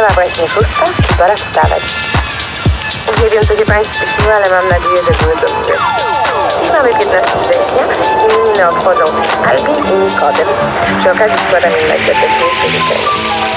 Minęła właśnie 6, pora wstawać. Nie wiem, co się Państwu śniło, ale mam nadzieję, że były dobre. Dziś mamy 15 września i imieniny obchodzą Albin i Nikodem. Przy okazji składam im najserdeczniejsze życzenia.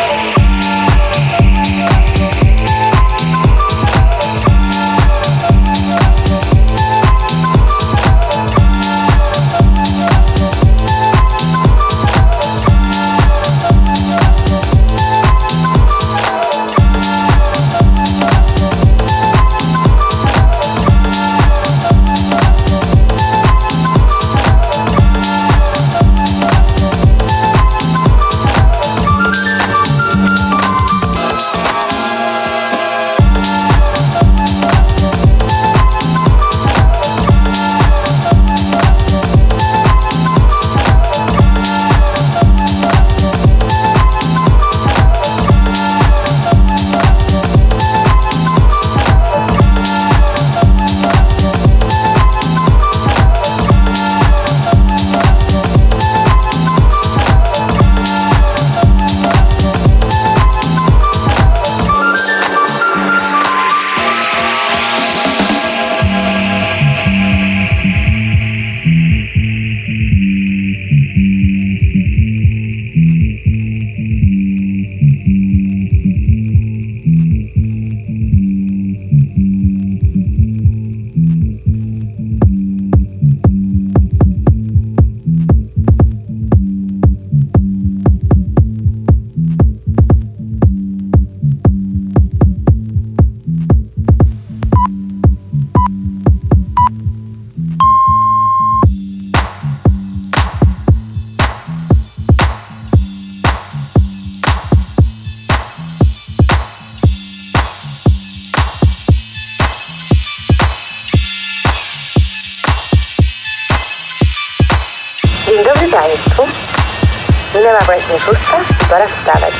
Dzień dobry Państwu. Minęła właśnie 6, pora wstawać.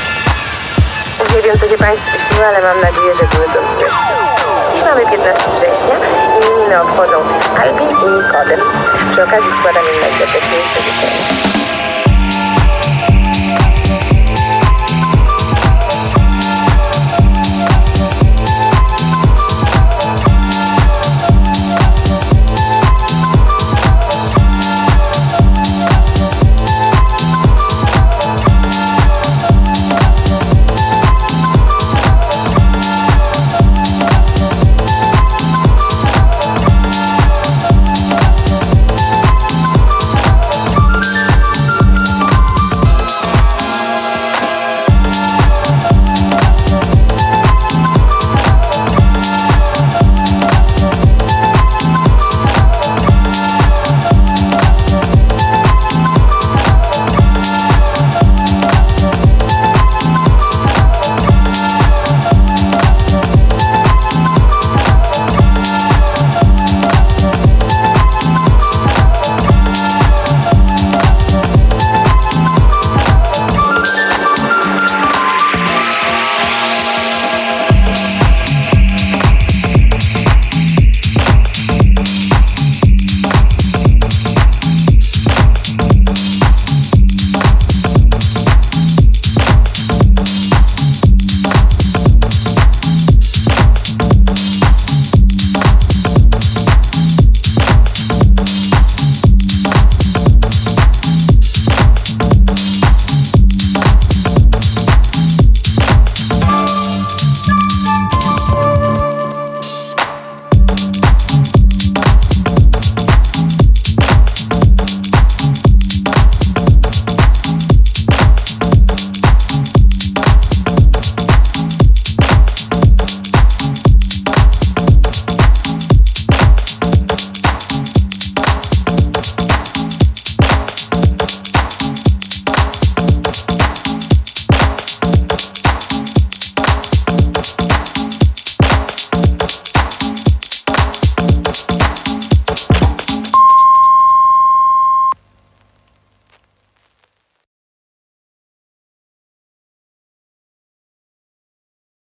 Nie wiem, co się Państwu śniło, ale mam nadzieję, że były dobre. Dziś mamy 15 września i imieniny obchodzą Albin i Nikodem. Przy okazji składam im najserdeczniejsze życzenia.